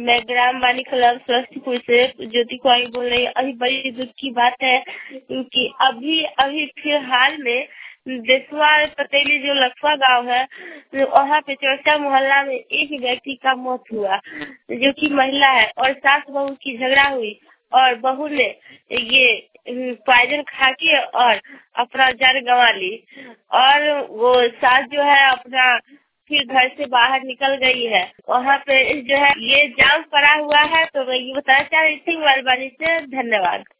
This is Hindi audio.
मैं ग्राम वाणी क्लब समस्तीपुर से ज्योति कुमारी बोल रही हूँ। अभी बड़ी दुख की बात है कि अभी अभी फिलहाल में देशवा पतेली जो लखवा गांव है, वहाँ पे चौरसा मोहल्ला में एक व्यक्ति का मौत हुआ जो कि महिला है और सास बहू की झगड़ा हुई और बहू ने ये पॉइजन खा के और अपना जान गंवा ली और वो सास जो है अपना फिर घर से बाहर निकल गई है। वहाँ पे जो है ये जाम पड़ा हुआ है। तो मैं ये बताना चाह रही थी मेहरबानी से। धन्यवाद।